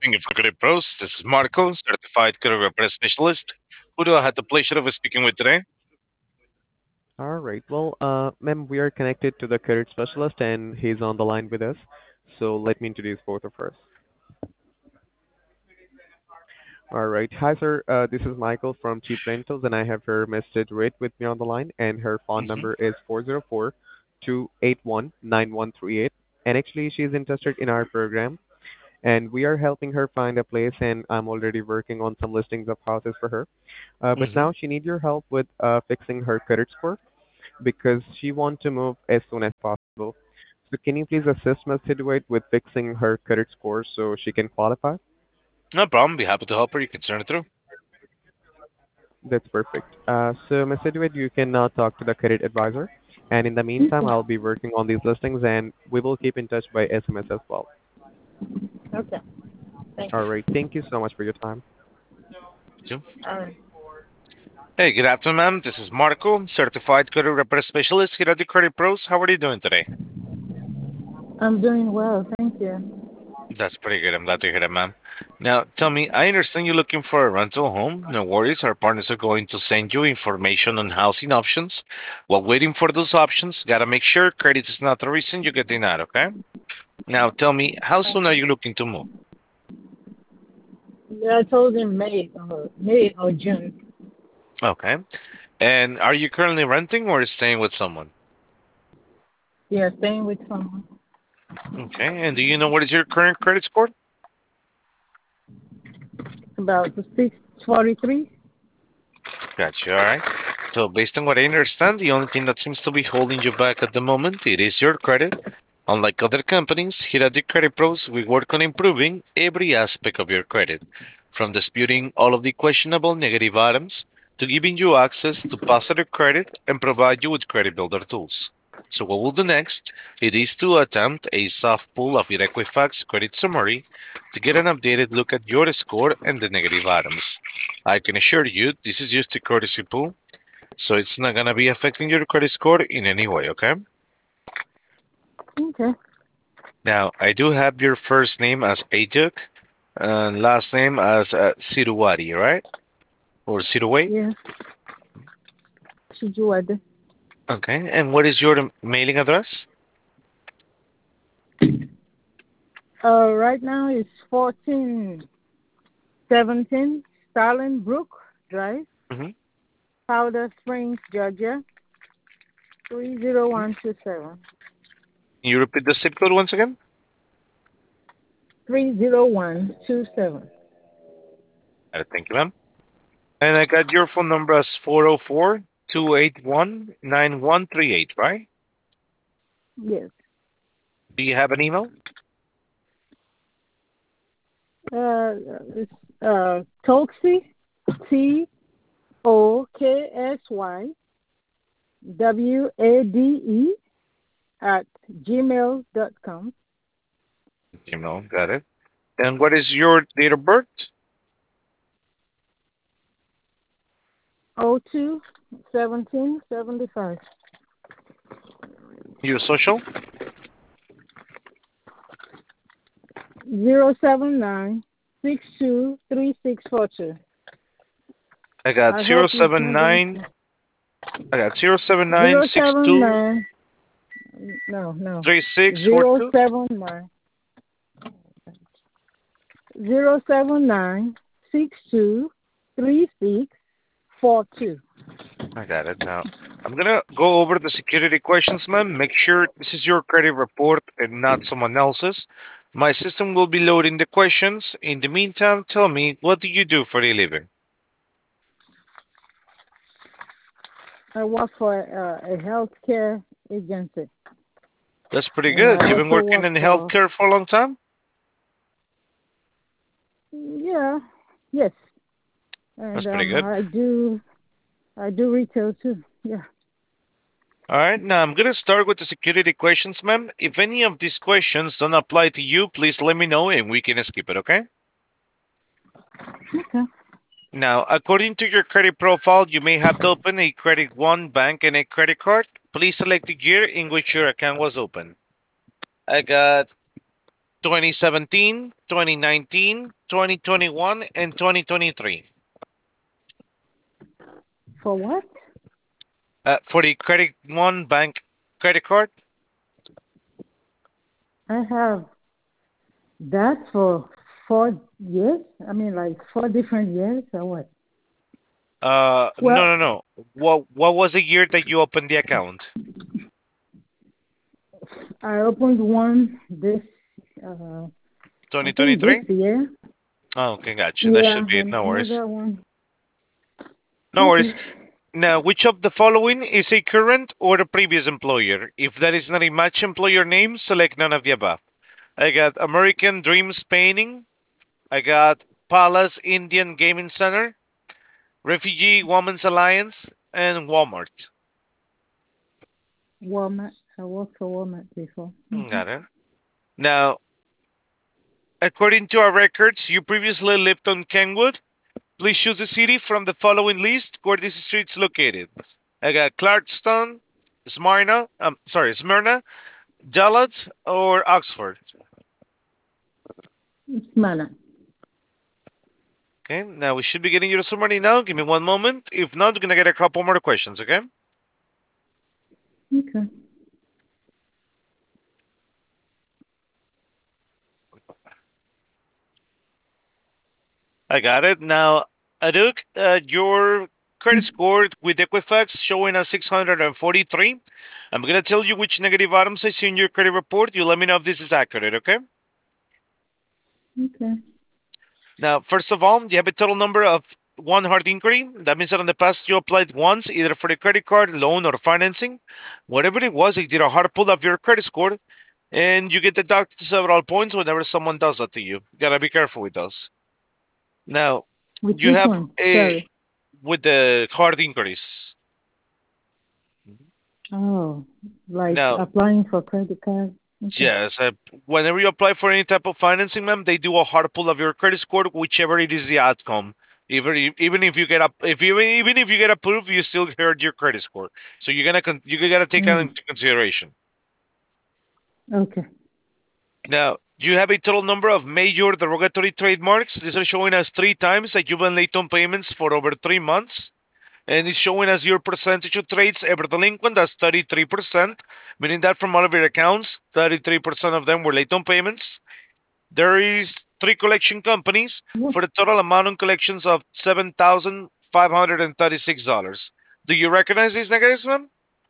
Thank you for Credit Pros. This is Marco, certified credit repair specialist. Who do I have the pleasure of speaking with today? All right. Well, ma'am, we are connected to the credit specialist, and he's on the line with us. So let me introduce both of us. All right. Hi, sir. This is Michael from Cheap Rentals, and I have her Mr. Red with me on the line, and her phone Hmm. number is 404-281-9138. And actually, she's interested in our program, and we are helping her find a place, and I'm already working on some listings of houses for her. But Hmm. now she needs your help with fixing her credit score, because she wants to move as soon as possible. So can you please assist Ms. Hidwait with fixing her credit score so she can qualify? No problem. Be happy to help her. You can turn it through. That's perfect. So Ms. Hidwait, you can now talk to the credit advisor. And in the meantime, Okay. I'll be working on these listings and we will keep in touch by SMS as well. Okay. Thank All you. right. Thank you so much for your time. Too. All right. Hey, good afternoon, ma'am. This is Marco, certified credit repair specialist here at the Credit Pros. How are you doing today? I'm doing well. Thank you. That's pretty good. I'm glad to hear that, ma'am. Now, tell me, I understand you're looking for a rental home. No worries. Our partners are going to send you information on housing options. While waiting for those options, gotta make sure credit is not the reason you get denied, okay? Now, tell me, how soon are you looking to move? Yeah, I told him May or June. Okay. And are you currently renting or staying with someone? Yeah, staying with someone. Okay. And do you know what is your current credit score? About the 643. Gotcha. All right. So based on what I understand, the only thing that seems to be holding you back at the moment, it is your credit. Unlike other companies, here at the Credit Pros, we work on improving every aspect of your credit, from disputing all of the questionable negative items to giving you access to positive credit and provide you with credit builder tools. So what we'll do next, it is to attempt a soft pull of your Equifax credit summary to get an updated look at your score and the negative items. I can assure you this is just a courtesy pull, so it's not gonna be affecting your credit score in any way, okay? Okay. Now, I do have your first name as Ajuk and last name as Siruwari, right? Or Siruway? Yeah. Should you add? Okay. And what is your mailing address? Right now it's 1417 Starling Brook Drive, Hmm. Powder Springs, Georgia, 30127. Can you repeat the zip code once again? 30127. Thank you, ma'am. And I got your phone number as 404-281-9138, right? Yes. Do you have an email? It's Toxie, TOKSYWADE at gmail.com. Email, got it. And what is your date of birth? 02-1775. Your social? 079-623642. I got I zero hope you seven can get nine. I got zero seven nine zero six seven two nine. No. three six four Zero two. seven nine 079-623642. I got it now. I'm gonna go over the security questions, ma'am. Make sure this is your credit report and not someone else's. My system will be loading the questions. In the meantime, tell me, what do you do for a living? I work for a healthcare agency, That's pretty and good. I You've been also working work in for healthcare for a long time? yeah, yes, That's and pretty good. I do retail too. Yeah. All right, now I'm gonna start with the security questions, ma'am. If any of these questions don't apply to you, please let me know and we can skip it, okay? Okay. Now, according to your credit profile, you may have to open a credit one bank and a credit card. Please select the year in which your account was opened. I got 2017, 2019, 2021, and 2023. For what? For the Credit One Bank credit card, I have that for 4 years. I mean, like 4 different years or what? no, Well, no, no. What was the year that you opened the account? I opened one this, uh, I think this 2023? year. Oh, okay, gotcha. That Yeah, should be it. and No worries. another one. No Okay. worries. Now, which of the following is a current or a previous employer? If that is not a match employer name, select none of the above. I got American Dreams Painting. I got Palace Indian Gaming Center, Refugee Women's Alliance, and Walmart. Walmart. I worked for Walmart before. Got it. Now, according to our records, you previously lived on Kenwood. Please choose a city from the following list where this street is located. I got Clarkston, Smyrna, Dallas, or Oxford. Smana. Okay, now we should be getting you some money now. Give me one moment. If not, we're gonna get a couple more questions. Okay. Okay. I got it. Now, Aduk, your credit score with Equifax showing as 643. I'm going to tell you which negative items I see in your credit report. You let me know if this is accurate, okay? Okay. Now, first of all, you have a total number of one hard inquiry. That means that in the past you applied once, either for the credit card, loan, or financing. Whatever it was, they did a hard pull of your credit score, and you get deducted several points whenever someone does that to you. You gotta be careful with those. Now, With you which have one? a Sorry. with the hard inquiries. Oh, like Now, applying for credit card. Okay. yes, whenever you apply for any type of financing, ma'am, they do a hard pull of your credit score, whichever it is the outcome. Even if you get up, if you even if you get approved, you still hurt your credit score. So you gotta take that Mm. into consideration. Okay. Now, you have a total number of major derogatory trademarks. These are showing us three times that you've been late on payments for over 3 months. And it's showing us your percentage of trades ever delinquent as 33%, meaning that from all of your accounts, 33% of them were late on payments. There is three collection companies What? for the total amount on collections of $7,536. Do you recognize these negatives, ma'am?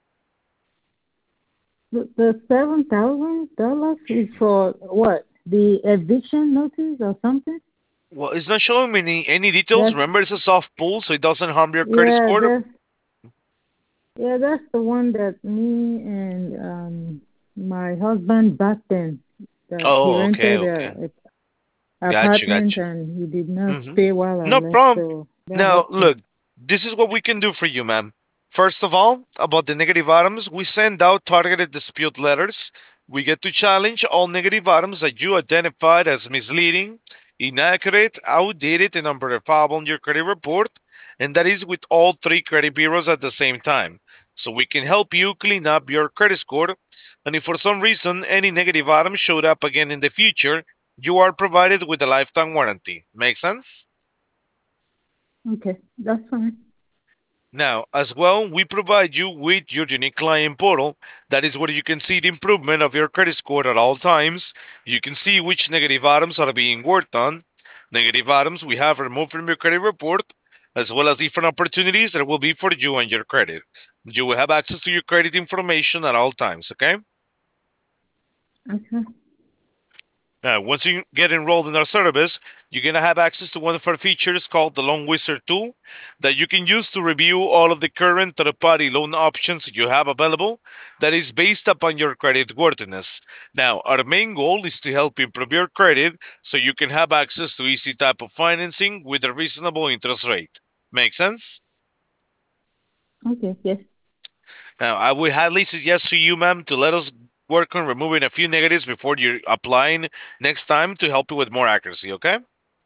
The $7,000 is for what? The eviction notice or something? Well, it's not showing me any details. That's Remember, it's a soft pull, so it doesn't harm your credit yeah. score. That's the one that me and my husband back then that he Oh, okay, rented okay. a Gotcha, apartment gotcha. and he did not hmm pay while I No left, problem. so that Now, happened. look, this is what we can do for you, ma'am. First of all, about the negative items, we send out targeted dispute letters. We get to challenge all negative items that you identified as misleading, inaccurate, outdated, and unverifiable in your credit report, and that is with all three credit bureaus at the same time. So we can help you clean up your credit score, and if for some reason any negative item showed up again in the future, you are provided with a lifetime warranty. Make sense? Okay, that's fine. Now, as well, we provide you with your unique client portal. That is where you can see the improvement of your credit score at all times. You can see which negative items are being worked on, negative items we have removed from your credit report, as well as different opportunities that will be for you and your credit. You will have access to your credit information at all times, okay? Okay. Now, once you get enrolled in our service, you're going to have access to one of our features called the Loan Wizard tool that you can use to review all of the current third party loan options you have available that is based upon your credit worthiness. Now, our main goal is to help improve your credit so you can have access to easy type of financing with a reasonable interest rate. Make sense? Okay. Yes. Now, I would highly suggest to you, ma'am, to let us work on removing a few negatives before you're applying next time to help you with more accuracy, okay?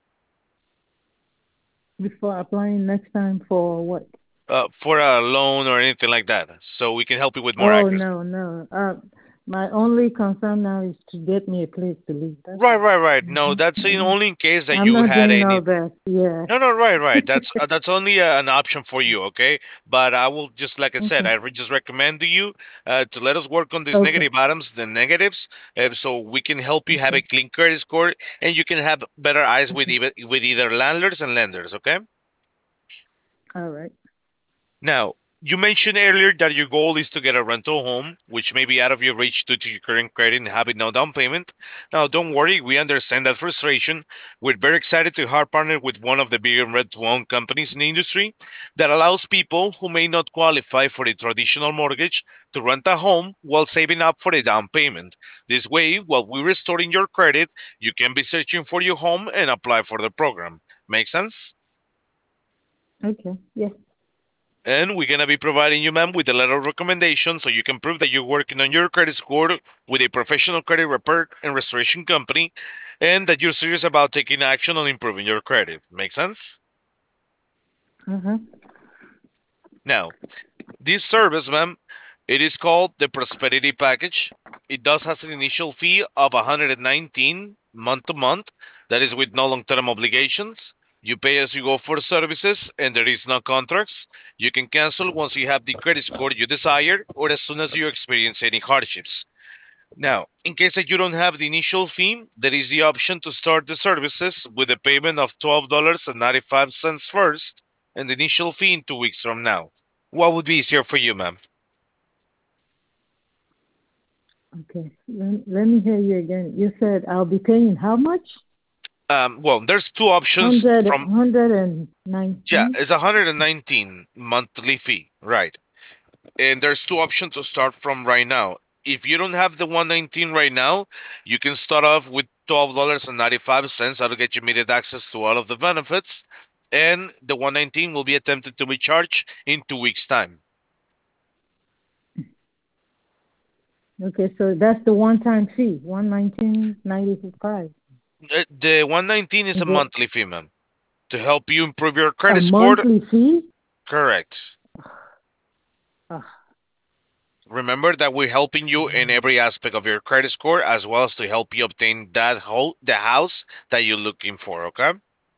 Before applying next time for what? For a loan or anything like that, so we can help you with more Oh accuracy. no, no. My only concern now is to get me a place to live. That's Right, all. right, right. No, Hmm. that's only in case that I'm you not had doing any. all that. Yeah. No, no, right, right. That's only an option for you, okay? But I will just, like I said, Okay. just recommend to you to let us work on these Okay. negative items, the negatives, so we can help you have Okay. a clean credit score, and you can have better eyes with Okay. either landlords and lenders, okay? All right. Now, you mentioned earlier that your goal is to get a rental home, which may be out of your reach due to your current credit and having no down payment. Now, don't worry, we understand that frustration. We're very excited to hard partner with one of the bigger rent to own companies in the industry that allows people who may not qualify for a traditional mortgage to rent a home while saving up for a down payment. This way, while we're restoring your credit, you can be searching for your home and apply for the program. Make sense? Okay. Yeah. And we're gonna be providing you, ma'am, with a letter of recommendation so you can prove that you're working on your credit score with a professional credit repair and restoration company, and that you're serious about taking action on improving your credit. Make sense? Uh-huh. Now, this service, ma'am, it is called the Prosperity Package. It does has an initial fee of 119 month to month. That is with no long-term obligations. You pay as you go for services, and there is no contracts. You can cancel once you have the credit score you desire, or as soon as you experience any hardships. Now, in case that you don't have the initial fee, there is the option to start the services with a payment of $12.95 first, and the initial fee in 2 weeks from now. What would be easier for you, ma'am? Okay. Let me hear you again. You said I'll be paying how much? Well, there's two options Hundred, from, hundred and yeah, nineteen. it's 119 monthly fee, right? And there's two options to start from right now. If you don't have the 119 right now, you can start off with $12.95. That'll get you immediate access to all of the benefits. And the 119 will be attempted to be charged in 2 weeks' time. Okay, so that's the one-time fee, 119.95. The 119 is a Is it monthly fee, ma'am, to help you improve your a credit score. monthly fee? Correct. Ah, Remember that we're helping you in man. every aspect of your credit score, as well as to help you obtain the house that you're looking for. Okay.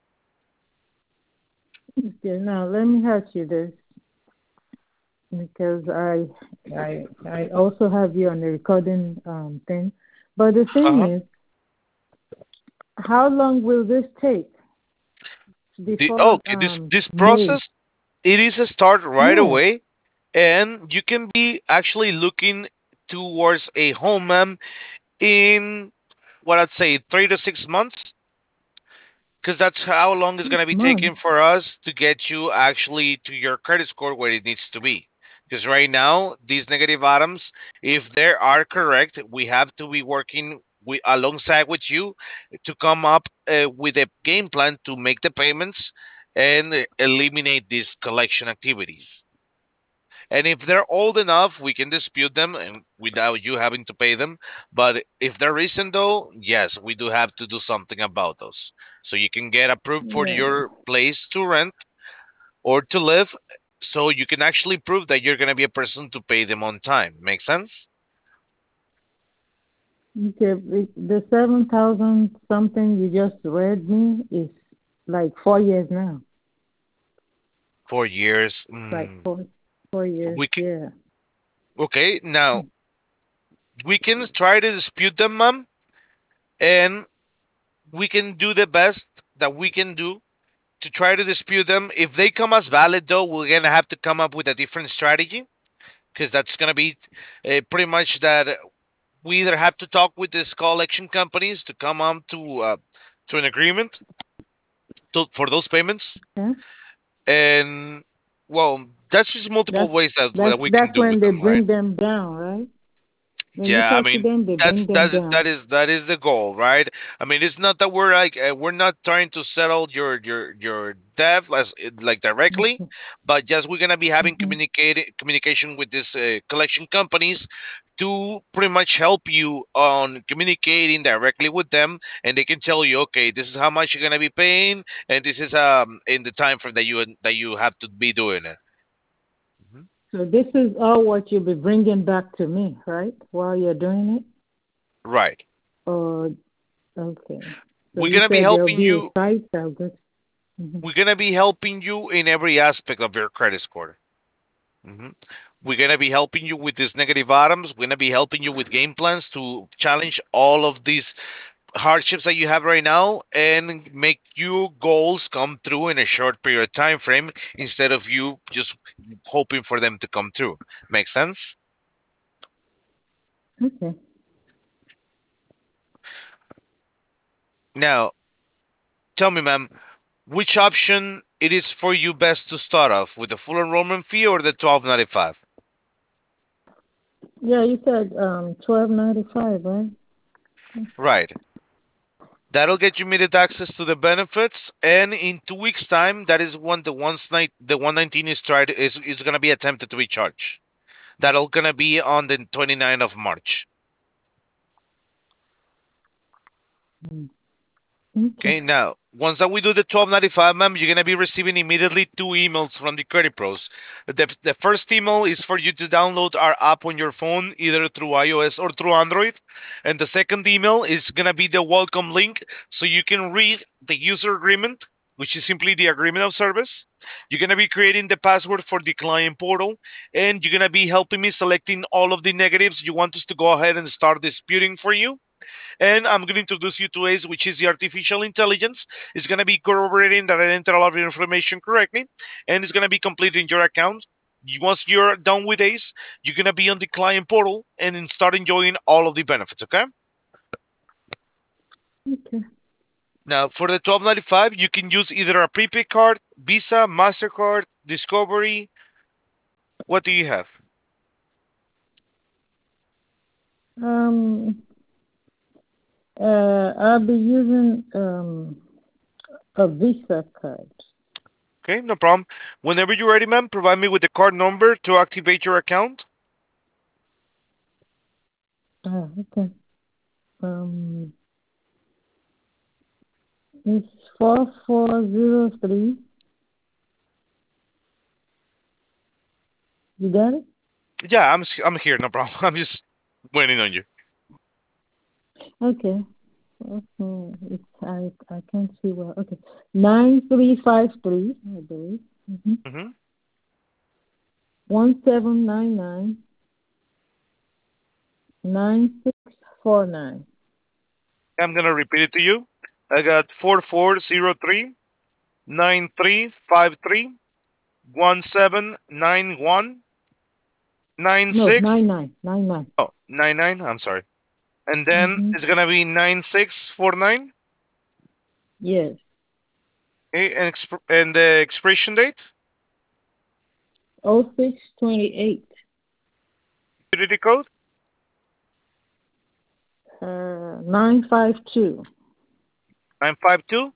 Okay, now let me ask you this because I also have you on the recording thing. But the Uh thing huh. is, how long will this take before Okay. This May? process, it is a start right No, away, and you can be actually looking towards a home, ma'am, in what I'd say 3 to 6 months, because that's how long it's going to be taking months. for us to get you actually to your credit score where it needs to be. Because right now, these negative items, if they are correct, we have to be working alongside with you to come up with a game plan to make the payments and eliminate these collection activities. And if they're old enough, we can dispute them and without you having to pay them. But if they're recent, though, yes, we do have to do something about those. So you can get approved for Yeah. your place to rent or to live. So you can actually prove that you're going to be a person to pay them on time. Make sense? Okay, the 7,000 something you just read me is like 4 years now. 4 years. Like 4 years, We can, yeah. okay, now we can try to dispute them, ma'am, and we can do the best that we can do to try to dispute them. If they come as valid, though, we're gonna have to come up with a different strategy because that's gonna be pretty much that we either have to talk with these collection companies to come on to an agreement for those payments, Yeah. and well, that's just multiple That's ways that's that we can that's do with when they them, right? bring them down, right? When you Yeah, I talk to mean them, they that's bring them that's that down. is that is the goal, right? I mean it's not that we're like we're not trying to settle your debt like directly, Okay. but just we're gonna be having Hmm. communication with these collection companies to pretty much help you on communicating directly with them, and they can tell you, okay, this is how much you're gonna be paying, and this is in the time frame that you have to be doing it. Mhm. So this is all what you'll be bringing back to me, right? While you're doing it? Right. Or okay. So We're you gonna be said there'll helping be a you. site. I'll just. Mhm. We're gonna be helping you in every aspect of your credit score. hmm We're gonna be helping you with these negative items. We're gonna be helping you with game plans to challenge all of these hardships that you have right now and make your goals come through in a short period of time frame instead of you just hoping for them to come through. Make sense? Okay. Now, tell me, ma'am, which option it is for you best to start off with the full enrollment fee or the 12.95? Yeah, you said 12.95, right? Right. That'll get you immediate access to the benefits, and in 2 weeks' time, that is when the 119 is gonna be attempted to be charged. That'll gonna be on the 29th of March. Mm. Okay. Okay, now once that we do the 12.95, ma'am, you're gonna be receiving immediately two emails from the Credit Pros. The first email is for you to download our app on your phone, either through iOS or through Android, and the second email is gonna be the welcome link, so you can read the user agreement, which is simply the agreement of service. You're gonna be creating the password for the client portal, and you're gonna be helping me selecting all of the negatives you want us to go ahead and start disputing for you, and I'm going to introduce you to ACE, which is the artificial intelligence. It's going to be corroborating that I enter all of your information correctly, and it's going to be completing your account. Once you're done with ACE, you're going to be on the client portal and then start enjoying all of the benefits, okay? Okay. Now, for the 12.95, you can use either a prepaid card, Visa, MasterCard, Discovery. What do you have? Um. I'll be using a Visa card. Okay, no problem. Whenever you're ready, ma'am, provide me with the card number to activate your account. Okay. Um. It's 4403. You got it? Yeah, I'm here, no problem. I'm just waiting on you. Okay. Okay. I can't see well. Okay. 9353, I believe. Mm-hmm. hmm 1799 9649. I'm gonna repeat it to you. I got 4403 9353 No, 1791 96. 99. Oh, 99. I'm sorry. And then Mm-hmm. it's gonna be 9649. Yes. Okay, and the expiration date, 0628. security code, 952. 952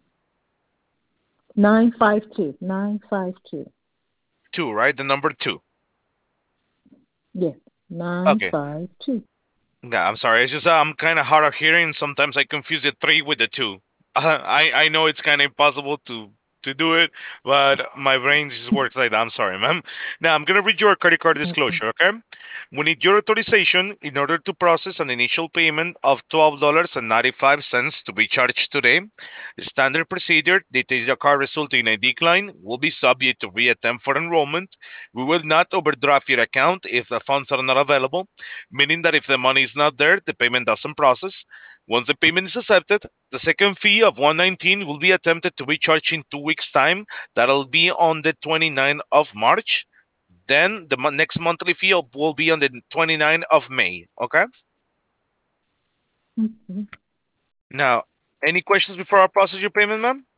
952. 952. 2, right? The number 2. Yes. Okay. 952. Yeah, I'm sorry. It's just I'm kind of hard of hearing. Sometimes I confuse the 3 with the 2. I know it's kind of impossible to do it, but my brain just works like that. I'm sorry, ma'am. Now I'm gonna read your credit card Okay. disclosure. Okay, we need your authorization in order to process an initial payment of $12.95 to be charged today. Standard procedure: details the card resulting in a decline will be subject to reattempt for enrollment. We will not overdraft your account if the funds are not available, meaning that if the money is not there, the payment doesn't process. Once the payment is accepted, the second fee of 119 will be attempted to be charged in 2 weeks' time. That'll be on the 29th of March. Then the next monthly fee will be on the 29th of May. Okay. Okay. Now, any questions before I process your payment, ma'am?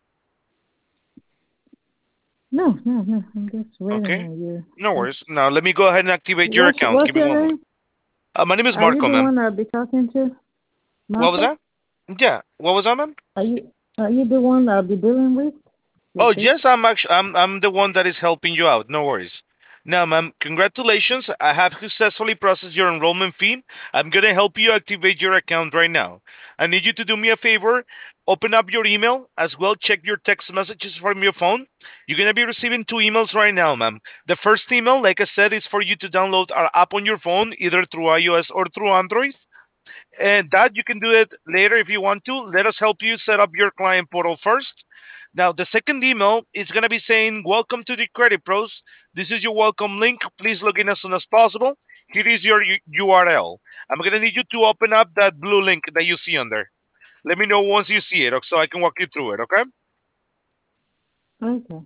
No, no, no. I'm just waiting Okay. on you. No worries. Now let me go ahead and activate your account. Give What's me your one moment. name? My name is Are you Marco, the ma'am. one I'll be talking to? What was Marco? that? Yeah. What was that, ma'am? Are you the one I'll be dealing Oh with this? yes, I'm the one that is helping you out. No worries. Now, ma'am, congratulations. I have successfully processed your enrollment fee. I'm gonna help you activate your account right now. I need you to do me a favor. open up your email as well. Check your text messages from your phone. You're gonna be receiving two emails right now, ma'am. The first email, like I said, is for you to download our app on your phone, either through iOS or through Android. And that you can do it later if you want to. Let us help you set up your client portal first. Now, the second email is going to be saying, "Welcome to the Credit Pros. This is your welcome link. Please log in as soon as possible. Here is your URL." I'm going to need you to open up that blue link that you see on there. Let me know once you see it so I can walk you through it, okay? Okay.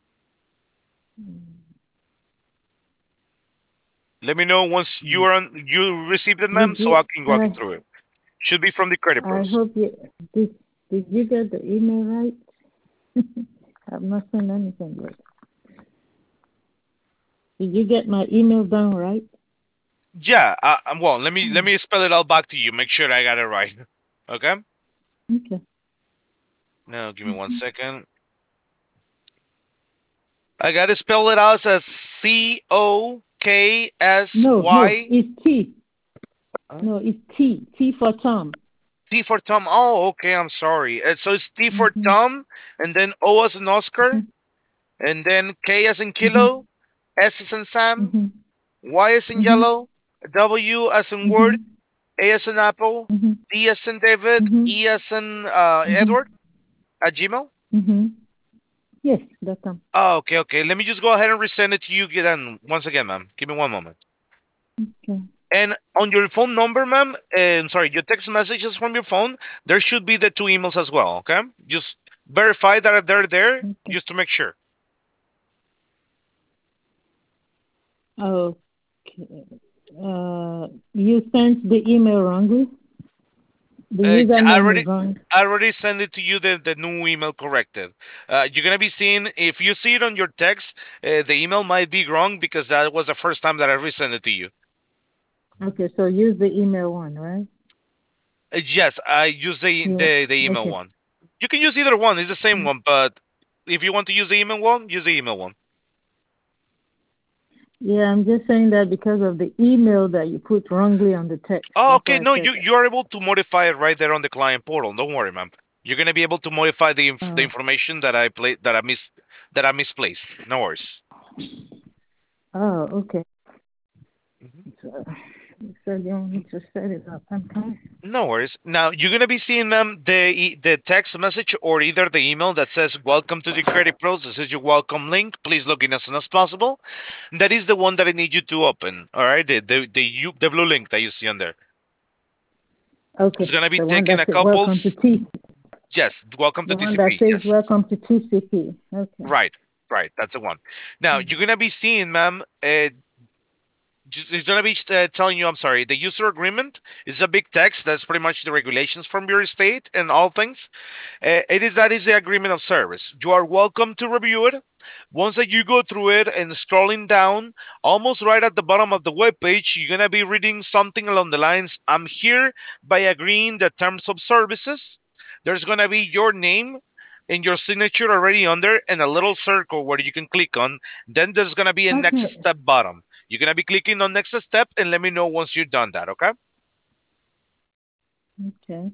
Let me know once Mm. you received it, ma'am, Did so I you? can walk you through it. Should be from the Credit I Pros. hope you did. Did you get the email right? I've not seen anything yet. Did you get my email down right? Yeah, well, let Mm. me spell it out back to you. Make sure I got it right. Okay? Okay. Now, give me 1 second. I gotta spell it out as No, no, COKSY. it's T. Huh? No, it's T. T for Tom. T for Tom. Oh, okay. I'm sorry. So it's T for Mhm. Tom, and then O as in Oscar, Mhm. and then K as in Mhm. Kilo, S as in Sam, Mhm. Y as in Mhm. Yellow, W as in Word, Mhm. A as in Apple, Mhm. D as in David, Mhm. E as in Mhm. Edward at Gmail. Mhm. Yes, that's Tom. Oh, okay, okay. Let me just go ahead and resend it to you again once again, ma'am. Give me one moment. Okay. And on your phone number, ma'am, and sorry, your text messages from your phone, there should be the two emails as well, okay? Just verify that they're there Okay. just to make sure. Okay. You sent the email wrongly. The Yeah, username is wrong. I already sent it to you, the new email corrected. You're going to be seeing, if you see it on your text, the email might be wrong because that was the first time that I resent it to you. Okay, so use the email one, right? Yes, I use Yeah. the email Okay. one. You can use either one, it's the same Mm. one, but if you want to use the email one, use the email one. Yeah, I'm just saying that because of the email that you put wrongly on the text. Oh, That's okay. why I No, said that. you are able to modify it right there on the client portal. Don't worry, ma'am. You're gonna be able to modify the Oh. information that I misplaced. No worries. Oh, okay. Mhm. So you said you want me to set it up. Okay. No worries. Now you're gonna be seeing, ma'am, the text message or either the email that says "Welcome to the Credit Pros." This is your welcome link. Please log in as soon as possible. That is the one that I need you to open. All right, the blue link that you see on there. It's Okay. gonna be The one taking that a says couple. welcome to T. Yes, welcome to The one that TCP. says Yes. welcome to TCP. Okay. Right, right. That's the one. Now Mm. you're gonna be seeing, ma'am. It's gonna be telling you. I'm sorry. The user agreement is a big text. That's pretty much the regulations from your state and all things. That is the agreement of service. You are welcome to review it. Once that you go through it and scrolling down, almost right at the bottom of the web page, you're gonna be reading something along the lines, "I'm here by agreeing the terms of services." There's gonna be your name and your signature already under, and a little circle where you can click on. Then there's gonna be a next Okay. step button. You're gonna be clicking on next step, and let me know once you've done that. Okay? Okay.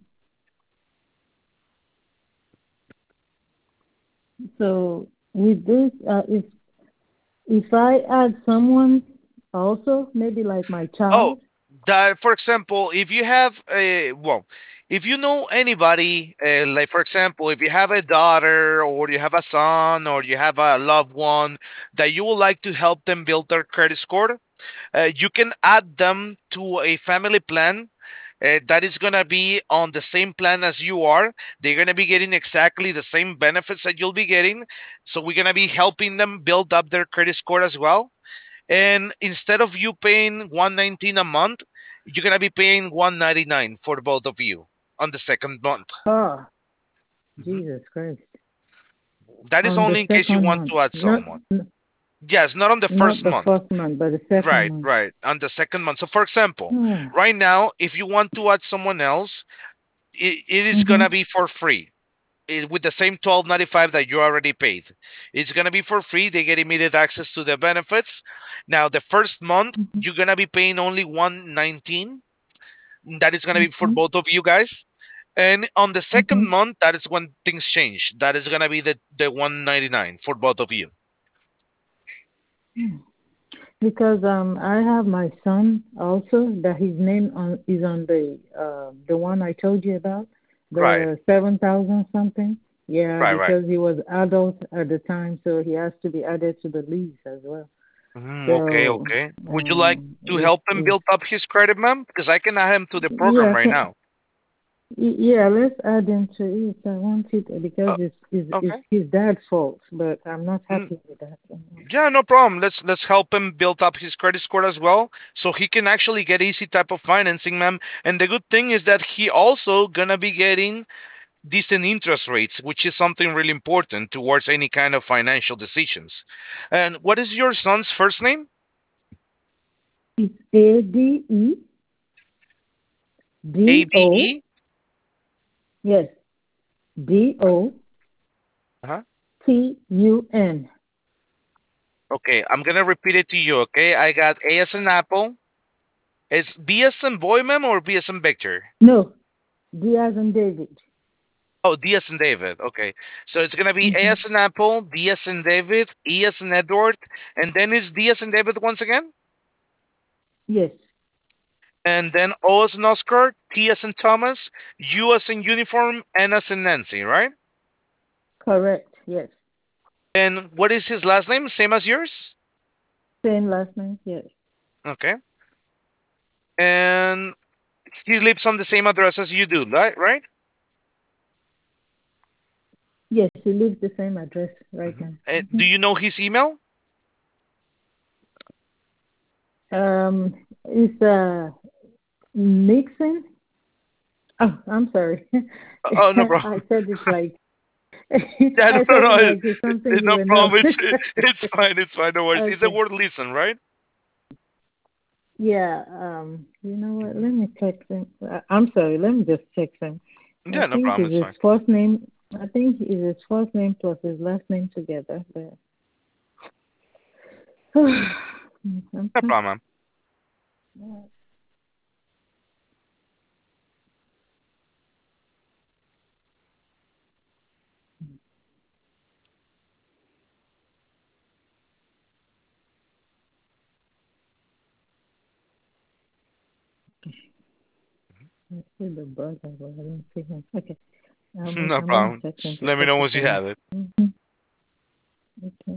So with this, if I add someone also, maybe like my Oh, child. that for example, if you have if you know anybody, like for example, if you have a daughter or you have a son or you have a loved one that you would like to help them build their credit score, you can add them to a family plan. That is going to be on the same plan as you are. They're going to be getting exactly the same benefits that you'll be getting. So we're going to be helping them build up their credit score as well. And instead of you paying 119 a month, you're gonna be paying 199 for both of you on the second month. Oh, Mhm. Jesus Christ. That is On the only in case you second want month. to add someone. Yes, not on the Not first the month. first month, but the second Right, month. right. On the second month. So for example, Hmm. right now, if you want to add someone else, it is Mm-hmm. gonna be for free. With the same 12.95 that you already paid. It's gonna be for free. They get immediate access to the benefits. Now, the first month Mm-hmm. you're gonna be paying only 119. That is gonna be for Mm-hmm. both of you guys. And on the second Mm-hmm. month, that is when things change. That is gonna be the 199 for both of you. Because I have my son also that his name is on the one I told you about, Right, the 7,000 something. Yeah, right, right. because he was adult at the time, so he has to be added to the lease as well. Okay, So okay. Would you like to it's help him it's build up his credit, ma'am? Because I can add him to the program yeah right can, now. yeah, let's add him to it. I want it because Uh, it's okay. his dad's fault, but I'm not Mm, happy with that. yeah, no problem. Let's help him build up his credit score as well, so he can actually get easy type of financing, ma'am. And the good thing is that he also gonna be getting decent interest rates, which is something really important towards any kind of financial decisions. And what is your son's first name? It's ADEDO. ABE. Yes, Uh-huh. DOTUN. Okay, I'm gonna repeat it to you. Okay, I got A as an apple. Is B as in boy, ma'am, or B as in Victor? No, D as in David. Oh, D as in David. Okay, so it's gonna be A Mm-hmm. as in apple, D as in David, E as in Edward, and then it's D as in David once again, Yes, and then O as in Oscar, T as in Thomas, U as in uniform, N as in Nancy, right? correct. Yes, And what is his last name? Same as yours? same last name. Yes, Okay. And he lives on the same address as you do, right? Right? yes. He lives the same address right Hmm. now. Do you know his email? It's Nixon. Oh, I'm sorry. Oh, no I problem. said it like Yeah, no, I no, said it no. like it's something you No will know. problem. It's fine. It's fine. No worries. It's the Okay. word listen, right? Yeah. You know what? Hmm. Let me text him. I'm sorry. Let me just text him. I Yeah, no think problem. it's It's his fine. first name. I think it's his first name plus his last name together. But No problem, I see the buzzer, but I don't see him. Okay. ma'am. No I'm gonna problem. text him Just to let me check know it once for you you. have it. Hmm. Okay.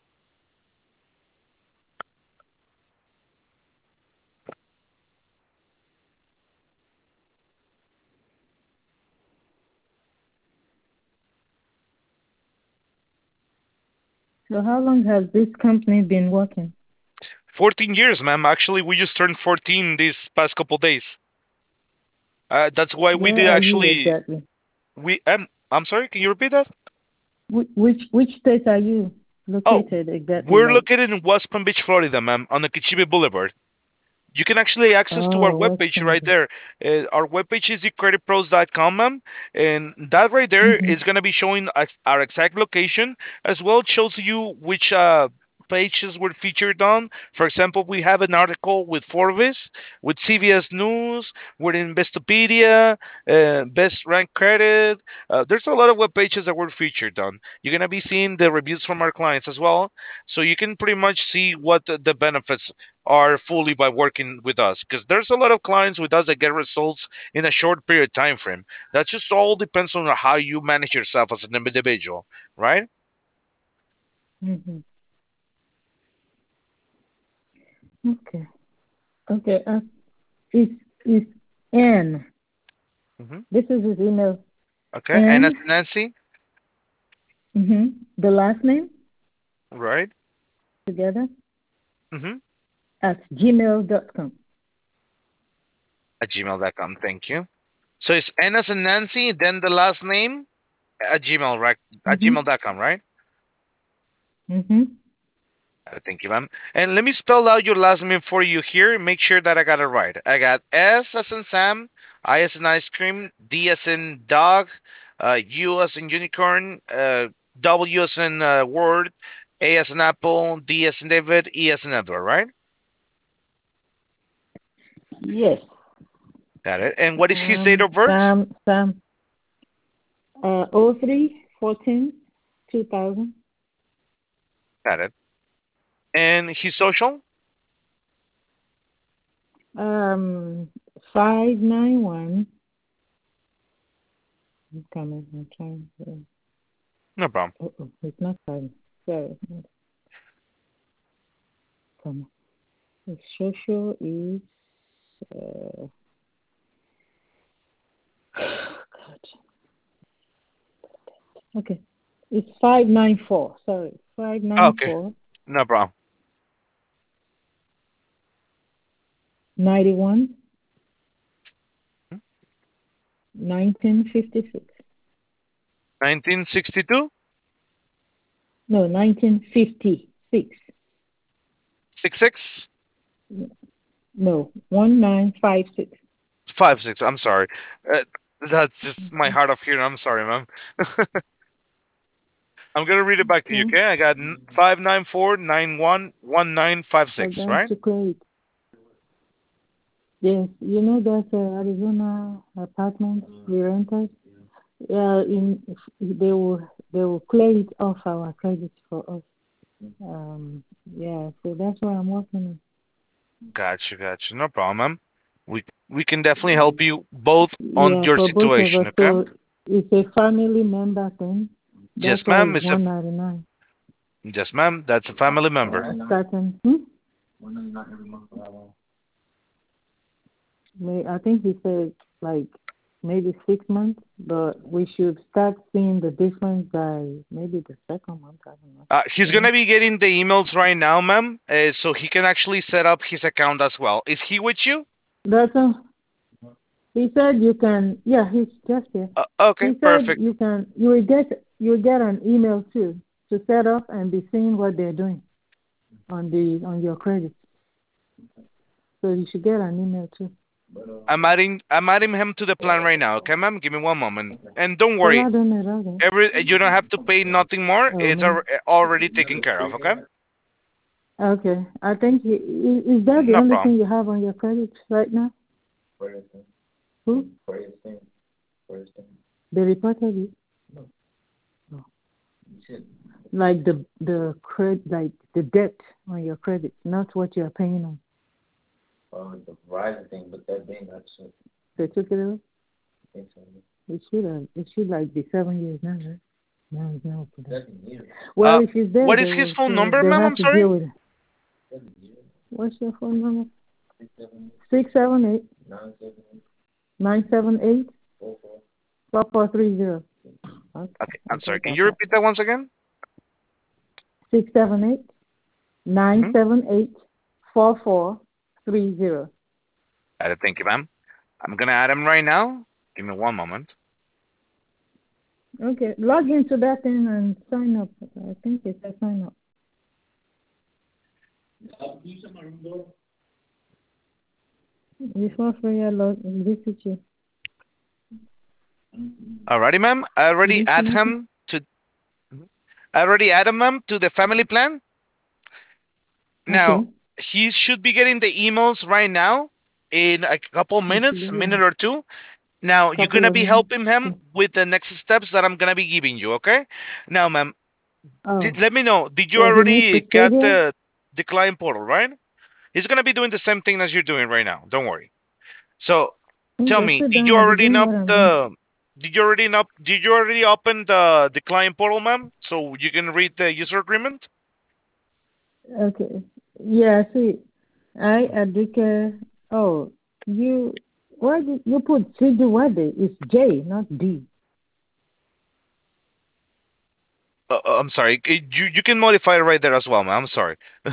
So how long has this company been working? 14 years, ma'am. Actually, we just turned 14 these past couple days. That's why we Where did are you actually. exactly? I'm sorry. Can you repeat that? Which state are you Oh, located exactly? we're Like, located in West Palm Beach, Florida, ma'am, on the Kichibe Boulevard. You can actually access to our oh, West webpage Palm right Beach. there. Our webpage is thecreditpros.com, ma'am, and that right there Mm-hmm. is going to be showing our exact location as well. It shows you which pages were featured on. For example, we have an article with Forbes, with CBS News, with Investopedia, Best Rank Credit. There's a lot of web pages that were featured on. You're going to be seeing the reviews from our clients as well, so you can pretty much see what the benefits are fully by working with us, because there's a lot of clients with us that get results in a short period of time frame. That just all depends on how you manage yourself as an individual, right? Mm-hmm. Okay. Okay. It's it's N. Hmm. This is his email. Okay, and N. that's Nancy, Mm-hmm. The last name right? together Hmm. at gmail.com. At gmail.com. Thank you. So it's N as in Nancy, then the last name at gmail, right? At Mm-hmm. gmail.com, right? Mm-hmm. Thank you, ma'am. And let me spell out your last name for you here. Make sure that I got it right. I got S as in Sam, I as in ice cream, D as in dog, U as in unicorn, W as in word, A as in apple, D as in David, E as in Edward, right? Yes. Got it. And what is his date of birth? Sam, 03/14, 2000. Got it. And his social? 591. I'm coming. I'm trying. No problem. It's not five. Sorry. Come on. The social is uh, God. Okay. It's 594. Sorry. Five nine Okay, four no problem. 91 1956. 1962? No, 1956. 66? No, 1956. 56. I'm sorry. Uh, that's just my Okay. hard of hearing. I'm sorry, ma'am. I'm gonna read it back to you, Okay. okay? I got 594911956, Hold right? to close. Yes, you know that Arizona apartment we rented. They will clear it off our credit for us. Yeah, so that's why I'm working Gotcha, gotcha. No problem, ma'am. We can definitely help you both on Yeah, your for both of situation, us. okay? So it's a family member thing. That's Yes, why ma'am. it's 199. Yes, ma'am. That's a family member. Starting. I think he said like maybe 6 months, but we should start seeing the difference by maybe the second month. I don't know. He's You know? gonna be getting the emails right now, ma'am. So he can actually set up his account as well. Is he with you? That's he said you can. Yeah, he's just here. Okay, He said perfect. you can. You will get an email too to set up and be seeing what they're doing on your credit. So you should get an email too. I'm adding him to the plan right now. Okay, ma'am. Give me one moment. And don't Well, worry. I don't know that. You don't have to pay nothing more. Oh It's man. already taken care of. Okay. Okay. I think is that the No only problem. thing you have on your credit right now? Who? They reported it. No. Like like the debt on your credit, not what you are paying on. They took it away. It should like be 7 years now, right? No, it's not for that. Well, Uh, if it's there, what they is his will. phone number, They'll ma'am? have I'm to sorry. deal with it. What's your phone number? 678 978 4430. Okay, Okay, I I'm sorry. think Can I you got repeat that once again? 678 Mm-hmm. 978 4430. Thank you, ma'am. I'm gonna add him right now. Give me one moment. Okay, log into that thing and sign up. I think it's a sign up. Before Freya visit you. Alrighty, ma'am. You didn't see nothing? I already added him to the family plan. Now Okay. he should be getting the emails right now in a couple You should minutes, a do it in minute or two. Now a you're couple gonna of be minutes. helping him Okay. with the next steps that I'm gonna be giving you. Okay. Now, ma'am, Oh, let me know. Did you so he needs already to stay get there? the client portal right? He's gonna be doing the same thing as you're doing right now. Don't worry. So tell Okay, me, sit down and be doing what I'm doing. did you already open the client portal, ma'am? So you can read the user agreement? Okay. Yeah, see, I Adike. Oh, why did you put CD Wade? It's J, not D. I'm sorry. You can modify it right there as well, ma'am. I'm sorry.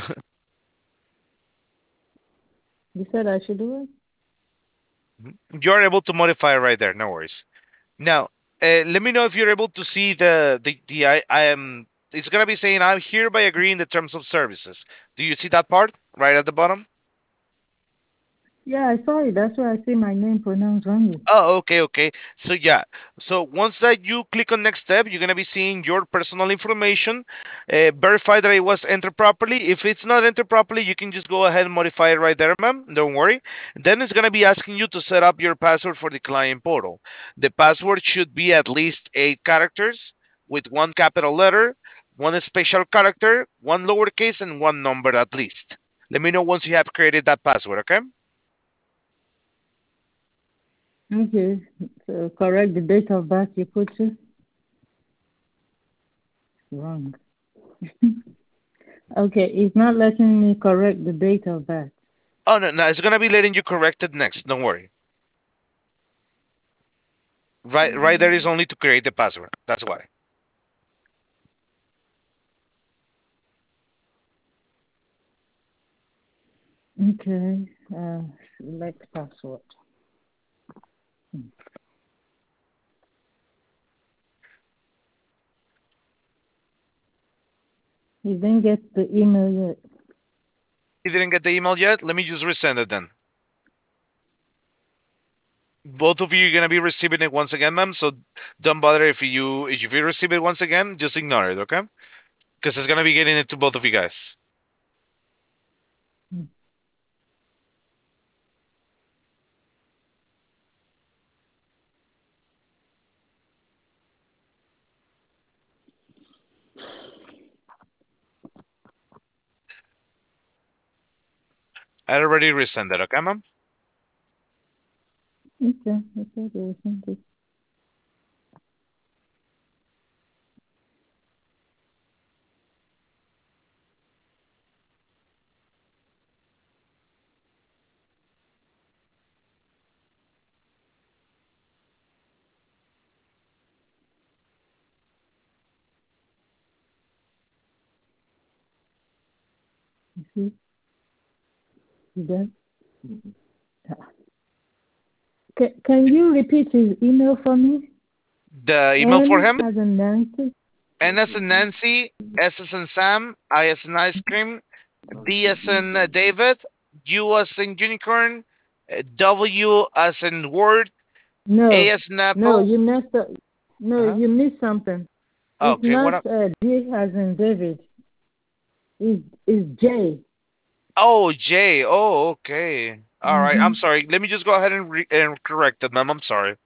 You said I should do it? You're able to modify it right there. No worries. Now, let me know if you're able to see the I am. It's gonna be saying I'm hereby agreeing the terms of services. Do you see that part right at the bottom? Yeah, I saw it. That's why I see my name pronounced wrongly. Oh, okay, okay. So yeah, so once that you click on next step, you're gonna be seeing your personal information, verify that it was entered properly. If it's not entered properly, you can just go ahead and modify it right there, ma'am. Don't worry. Then it's gonna be asking you to set up your password for the client portal. The password should be at least 8 characters with one capital letter, one special character, one lowercase, and one number at least. Let me know once you have created that password, okay? Okay. So correct the date of birth you put to. Wrong. Okay, it's not letting me correct the date of birth. Oh no, no, it's gonna be letting you correct it next. Don't worry. Right there is only to create the password. That's why. Okay. Select password. You didn't get the email yet. You didn't get the email yet? Let me just resend it then. Both of you are gonna be receiving it once again, ma'am. So don't bother if you receive it once again, just ignore it, okay? Because it's gonna be getting it to both of you guys. Hmm. I already resend it, okay, ma'am? Okay. Okay. There was something. You see? You done? Can you repeat his email for me? The email for N him: as in Nancy. N as in Nancy, S as in Sam, I as in ice cream, D as in David, U as in unicorn, W as in word, A No. as in No, apple. you messed up. No, Uh-huh. you missed something. It's Okay, what not up? D as in David. It's J. Oh, Jay. Oh, okay. All right. I'm Mm-hmm. sorry. Let me just go ahead and correct it, ma'am. I'm sorry.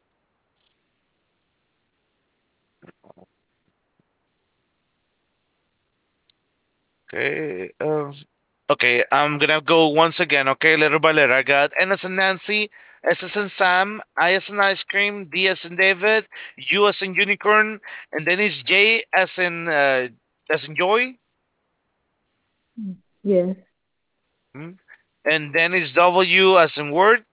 Okay. Okay. I'm gonna go once again. Okay, letter by letter. I got N as in Nancy, S as in Sam, I as in ice cream, D as in David, U as in unicorn, and then it's J as in joy. Yes. Hmm? And then it's W as in word,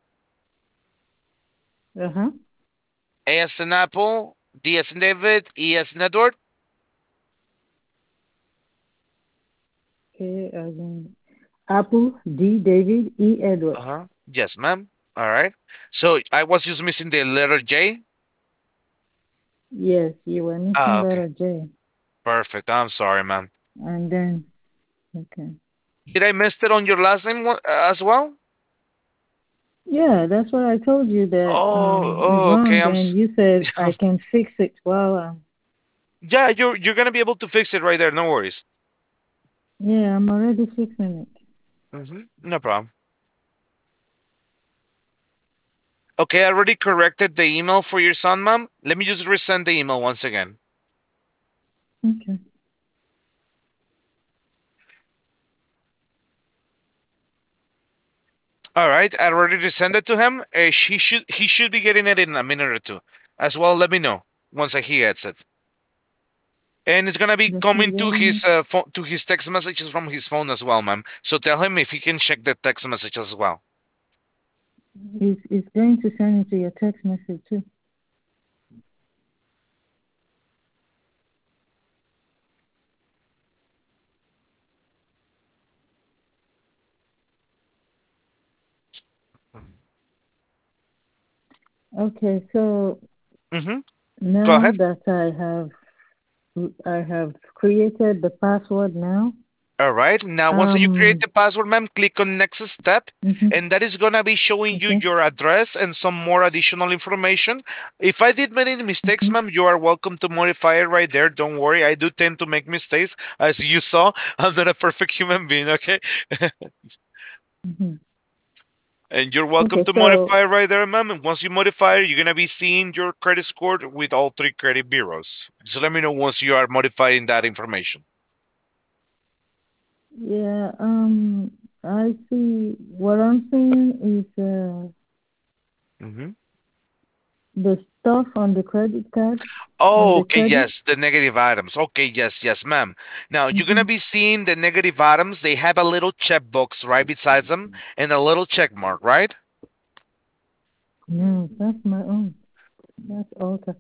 Uh-huh. A as in apple, D as in David, E as in Edward. A as in Apple, D David, E Edward. Uh-huh. Yes, ma'am. All right. So I was just missing the letter J. Yes, you were missing Ah, okay. letter J. Perfect. I'm sorry, ma'am. And then, okay. Did I miss it on your last name as well? Yeah, that's what I told you that is Oh, okay. wrong, and you said I can fix it while Yeah, you're gonna be able to fix it right there. No worries. yeah, I'm already fixing it. No problem. Okay, I already corrected the email for your son, ma'am. Let me just resend the email once again. Okay. All right, I already resend it to him. He should be getting it in a minute or two. As well, let me know once he gets it. And it's gonna be Does he coming to getting it? his phone, to his text messages from his phone as well, ma'am. So tell him if he can check the text messages as well. He's going to send it to your text message too. Okay, so Mm-hmm. Go now ahead. that I have created the password now, All right. Now, once you create Um. the password, ma'am, click on next step, Mhm. and that is gonna be showing you Okay. your address and some more additional information. If I did many mistakes, Mhm. ma'am, you are welcome to modify it right there. Don't worry. I do tend to make mistakes, as you saw. I'm not a perfect human being, okay? Mhm. And you're welcome Okay. to So modify it right there, ma'am. And once you modify it, you're gonna be seeing your credit score with all three credit bureaus. So let me know once you are modifying that information. yeah. I see. What I'm seeing is Mm-hmm. the stuff on the credit card on Oh, the okay, credit. yes, the negative items. Okay, yes, yes, ma'am. Now you're gonna Mhm. be seeing the negative items. They have a little checkbox right beside them and a little check mark, right? No, that's my own. That's okay.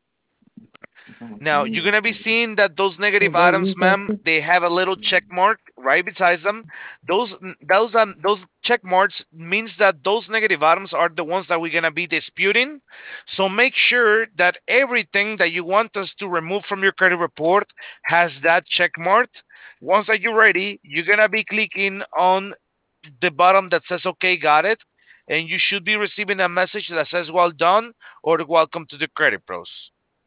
Now you're gonna be seeing that those So negative they items, use that ma'am, too. they have a little check mark right beside them. Those check marks means that those negative items are the ones that we're gonna be disputing. So make sure that everything that you want us to remove from your credit report has that check mark. Once that you're ready, you're gonna be clicking on the bottom that says "Okay, got it," and you should be receiving a message that says "Well done" or "Welcome to the Credit Pros."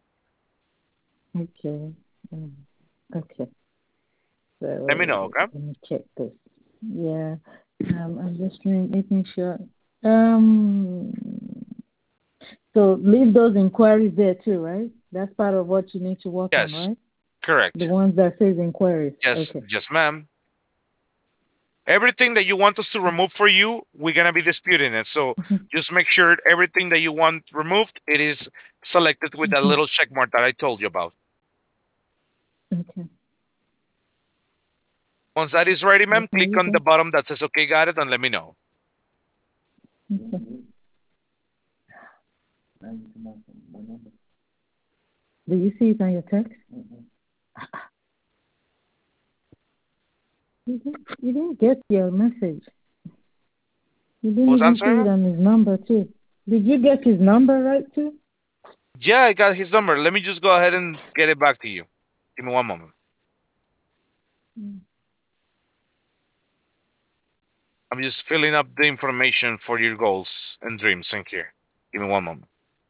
Okay. Mm. Okay. So Let me know, okay? let me check this. Yeah. I'm just making sure. Um. So leave those inquiries there too, right? That's part of what you need to work on, Yes, right? The correct. ones that says inquiries. Yes, Okay. yes, ma'am. Everything that you want us to remove for you, we're gonna be disputing it. So Mhm. just make sure everything that you want removed, it is selected with that Mhm. little check mark that I told you about. Okay. Once that is ready, ma'am, Okay. click You on the go. bottom that says "Okay, got it," and let me know. Okay. Do you see it on your text? You didn't get your message. You didn't Was that even see sorry, it ma'am? on his number too. Did you get his number right too? Yeah, I got his number. Let me just go ahead and get it back to you. Give me one moment. Mm. I'm just filling up the information for your goals and dreams in here. Give me one moment.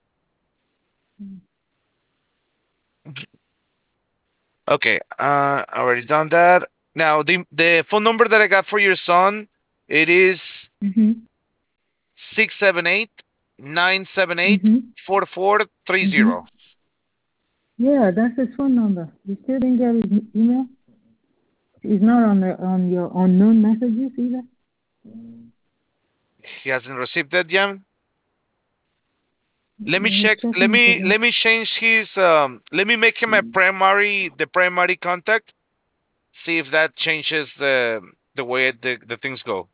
Okay, already done that. Now the phone number that I got for your son, it is Mhm. 678 978 Mhm. 4430. Mhm. Yeah, that's his phone number. You still didn't get his email? He's not on your unknown messages either. He hasn't received that yet. Let me He's check. Let checking it me again. let me change his let me make him a primary the primary contact. See if that changes the way the things go.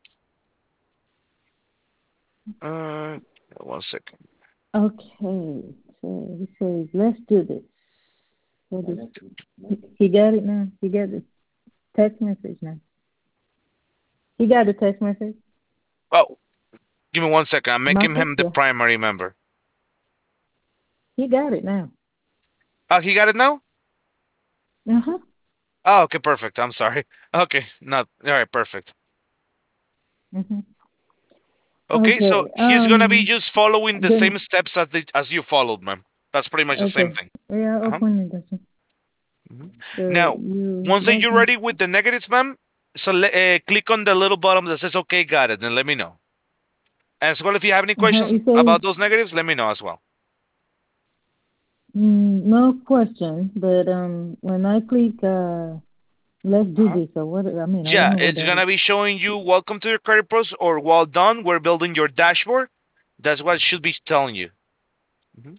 Uh, one second. Okay. So he says, let's do this. What is, he got it now. He got the text message now. He got the text message. Oh, give me one second. I'm making Marcus, him the yeah. primary member. He got it now. Oh, he got it now? Uh-huh. Oh, okay, perfect. I'm sorry. Okay, not all right, perfect. Mm-hmm. Okay, so Okay. he's gonna be just following the Then same steps as you followed, ma'am. That's pretty much the same okay. thing. Yeah, Uh-huh. open it. That's Mhm. So Now, you once that log you're in. ready with the negatives, ma'am, so click on the little bottom that says "Okay, got it," and let me know. As well, if you have any Uh-huh. questions It says about those negatives, let me know as well. no question, but when I click let's do Uh-huh. this or what I mean, I don't Yeah, know what it's that is. gonna be showing you "Welcome to your credit pros" or "Well done. We're building your dashboard." That's what it should be telling you. Mhm.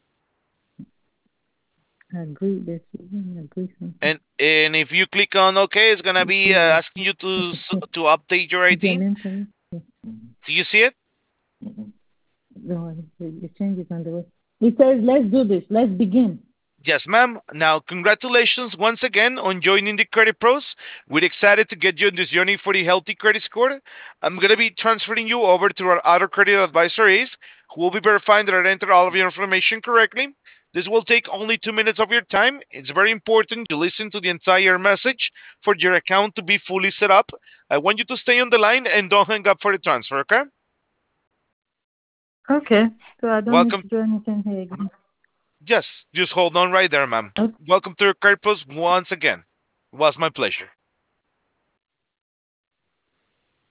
Agree this agree something. And if you click on OK, it's gonna You be see the asking you to okay. to update your Is your ID. name coming? Yeah. Do you see it? No, the change is on the way. It says let's do this. Let's begin. Yes, ma'am. Now, congratulations once again on joining the Credit Pros. We're excited to get you on this journey for the healthy credit score. I'm going to be transferring you over to our auto credit advisor, Ace, who will be verifying that I entered all of your information correctly. This will take only 2 minutes of your time. It's very important you listen to the entire message for your account to be fully set up. I want you to stay on the line and don't hang up for the transfer, okay? Okay. So I don't need Welcome. to do anything here again. Yes, just hold on right there, ma'am. Okay. Welcome to Credit Pros once again. It was my pleasure.